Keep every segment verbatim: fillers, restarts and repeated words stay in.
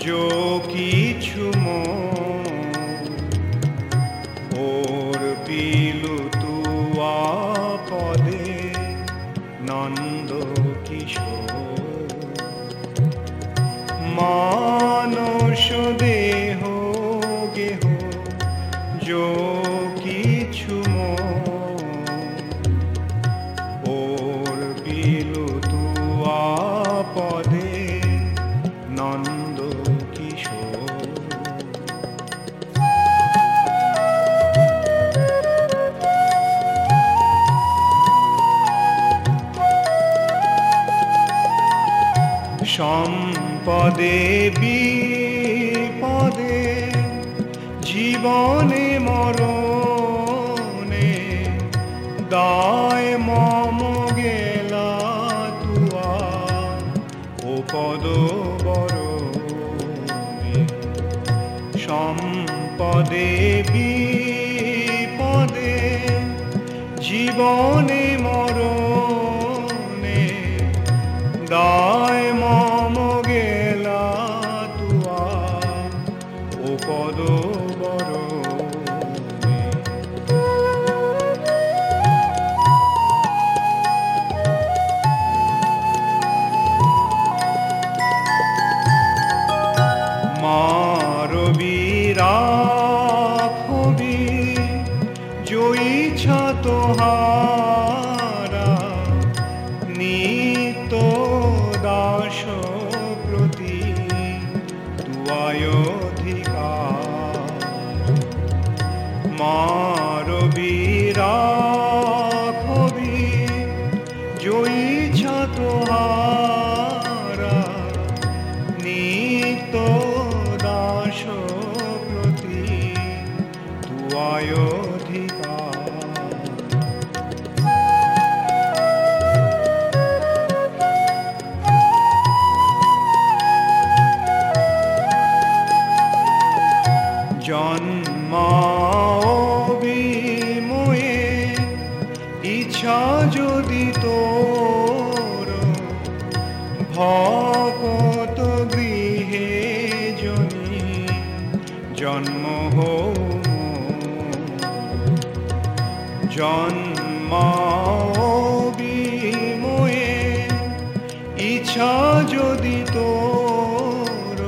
जो किछु ओर पिलु तुआ पदे नंद किशोर मानस देह गेह जो किछु ओर पिलु तुआ पदे नंद किशोर सम्पदे विपदे जीवने मरणे दाय मम गेला तुआ ओ पद बरणे सम्पदे विपदे जीवने मरणे दाय मम गेला तुआ ओ पद बरणे मारबीरा खबी जो इच्छा तोहारा नित्य दास प्रति तुआय अधिकार मारबीरा खबी जो इच्छा तोहारा नित्य दास प्रति तुआय अधिकार जन्माविमये इच्छा यदि तोर भकत गृहे जनी जन्म हो जन्माविमये इच्छा यदि तोर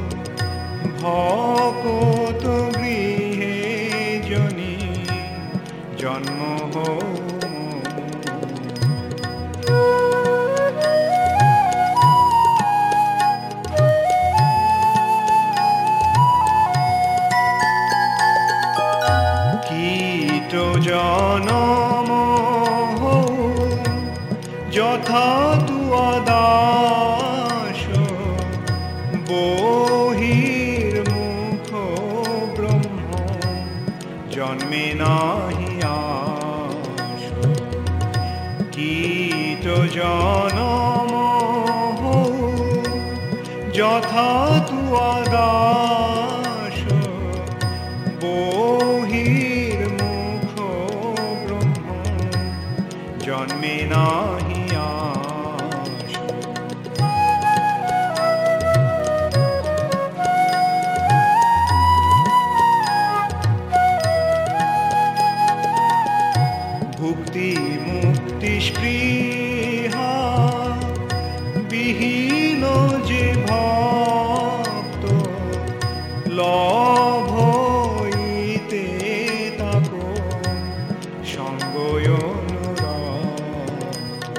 भकत गृहे जनी जन्म हो कीट जनम हो यथा तुआ दास बहिर्मुख ब्रह्म जन्मे नाहि आस कीट जनम हो यथा तुआ दास बहिर्मुख ब्रह्म जन्मे नाहि आस भुक्ति मुक्ति स्पृहा विहीन जे भक्त लभइते ताको संगय अनुरक्त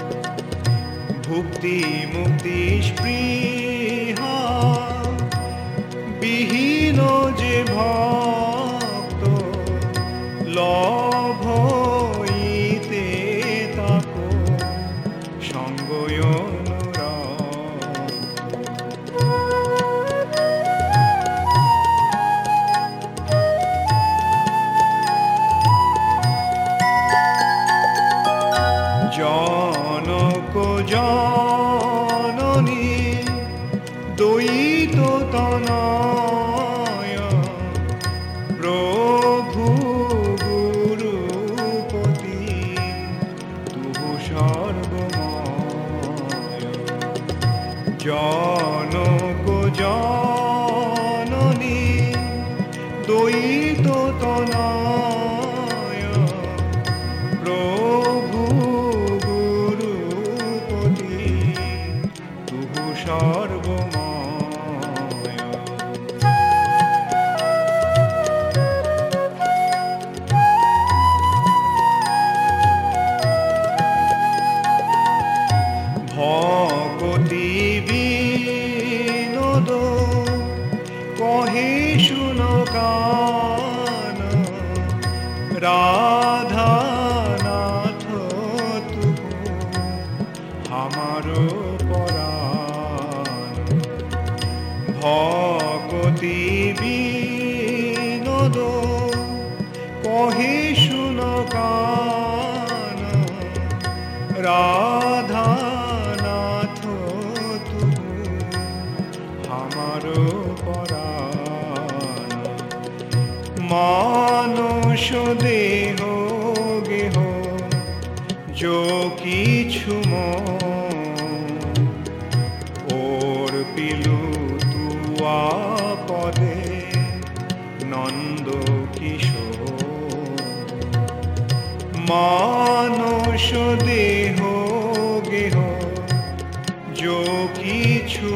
কহে শুনো কান রাধা নাথ তুহু আমারো পরাণ ভকতি বিনোদ কহে শুনো কান রাধা নাথ তুহু আমারো পরাণ মানুষ দেহ গেহ যো কিছু ওর পিলু তুয়া পদে নন্দ কিশোর মানুষ দেহ গেহ যো কিছু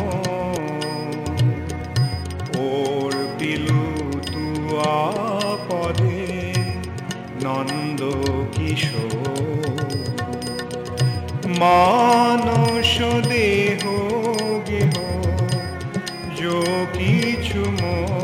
ওর পিলু তুয়া পদে নন্দ কিশোর মানুষ দেহ গেহ যো কিছু